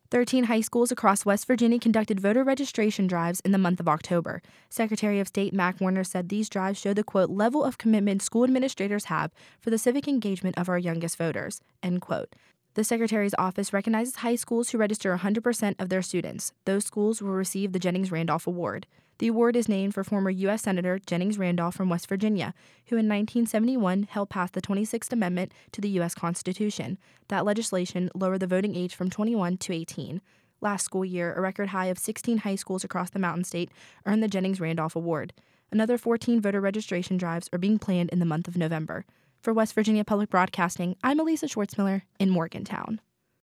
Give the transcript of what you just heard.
13 high schools across West Virginia conducted voter registration drives in the month of October. Secretary of State Mac Warner said these drives show the, quote, level of commitment school administrators have for the civic engagement of our youngest voters, end quote. The Secretary's office recognizes high schools who register 100% of their students. Those schools will receive the Jennings-Randolph Award. The award is named for former U.S. Senator Jennings-Randolph from West Virginia, who in 1971 helped pass the 26th Amendment to the U.S. Constitution. That legislation lowered the voting age from 21 to 18. Last school year, a record high of 16 high schools across the Mountain State earned the Jennings-Randolph Award. Another 14 voter registration drives are being planned in the month of November. For West Virginia Public Broadcasting, I'm Elisa Schwartzmiller in Morgantown.